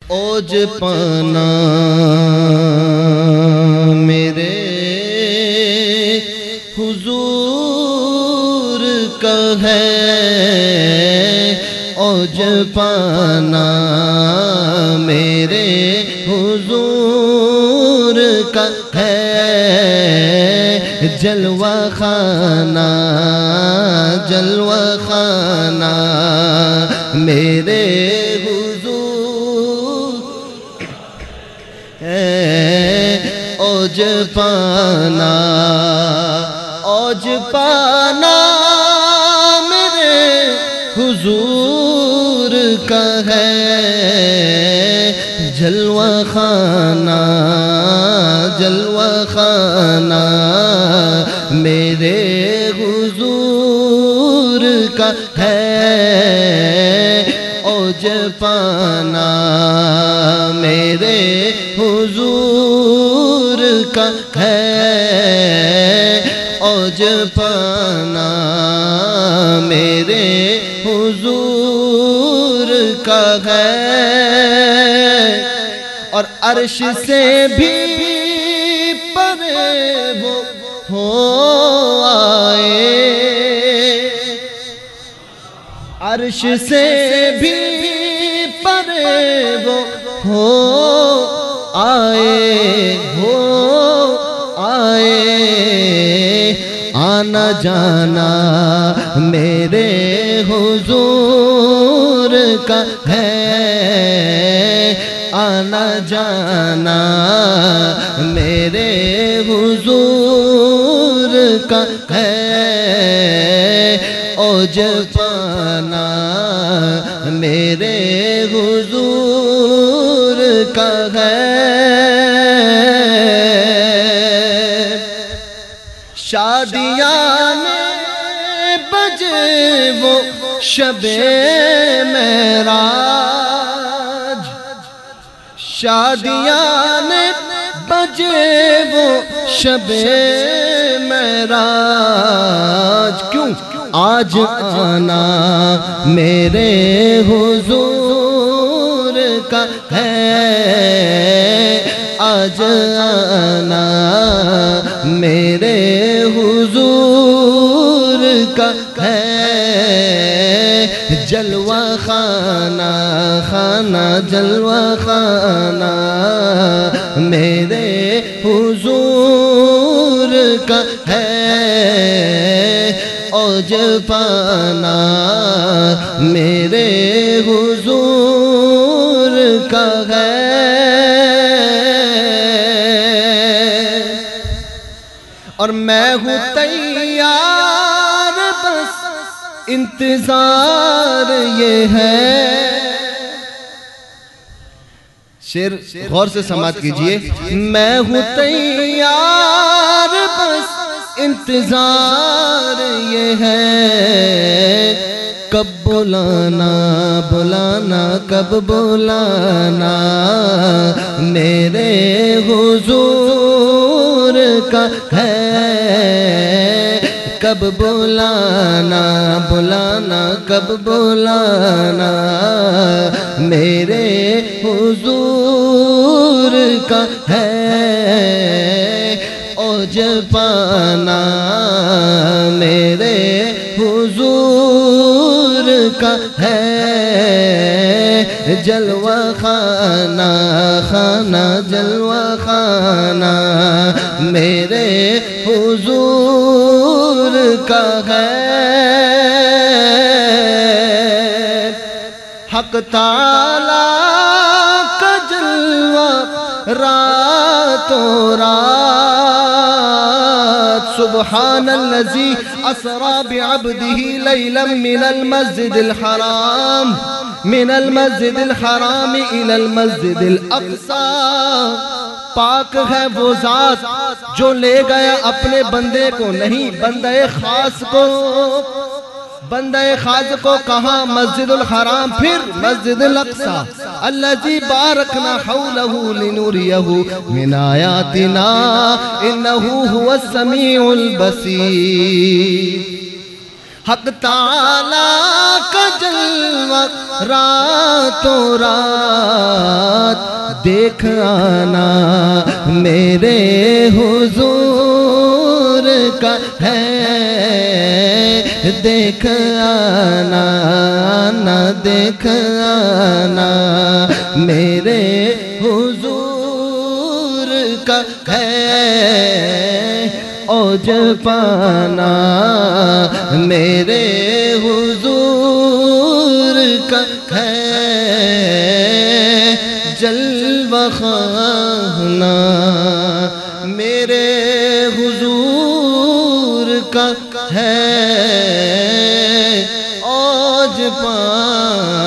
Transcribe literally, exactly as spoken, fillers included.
اوج پانا میرے حضور کا ہے، اوج پانا میرے حضور کا ہے، جلوہ خانہ جلوہ خانہ میرے حضور ہے، اوج پانا اوج پانا میرے حضور کا ہے، جلوہ خانہ جلوہ خانہ میرے حضور کا ہے، اوج پانا میرے حضور کا ہے، اوج پانا میرے حضور کا ہے، اور عرش سے بھی پرے وہ ہو آئے، عرش سے بھی پرے وہ ہو آئے ہو آئے، آنا جانا میرے حضور کا ہے، آنا جانا میرے حضور کا ہے، اوج پانا میرے حضور کا ہے، شادیاں بجے وہ شب معراج، شادیاں بجے وہ شب معراج، کیوں آج آنا میرے حضور کا ہے، آج آنا میرے حضور کا ہے، جلوہ خانہ خانہ جلوہ خانہ میرے حضور کا ہے، اوج پانا میرے حضور کا ہے، اور میں ہوں تیار بس انتظار یہ ہے، شعر غور سے سماعت کیجئے، میں ہوں تیار بس انتظار یہ ہے، کب بلانا بلانا کب بلانا میرے حضور کا ہے، کب بلانا بلانا کب بلانا میرے حضور کا ہے، اوج پانا میرے حضور کا ہے، جلوہ خانہ خانہ جلوہ خانہ میرے حضور کا ہے، حق تعالیٰ کا جلوہ راتوں رات، سبحان الذی اسری بعبدہ لیلا من المسجد الحرام من المسجد الحرام الى المسجد الاقصی، پاک ہے وہ ذات جو لے گیا اپنے بندے کو، نہیں بندے خاص کو، بندے خاص کو کہاں؟ مسجد الحرام، پھر مسجد الاقصی، الذی بارکنا حولہ لنوریہ من آیاتنا انہ هو السمیع البصیر، حق تعالیٰ کا جلوہ وقت راتوں رات دیکھ آنا میرے حضور کا ہے، دیکھ آنا نہ دیکھ آنا میرے حضور کا ہے، اوج پانا میرے حضور کا ہے، جلوہ خانا میرے حضور کا ہے، اوج پانا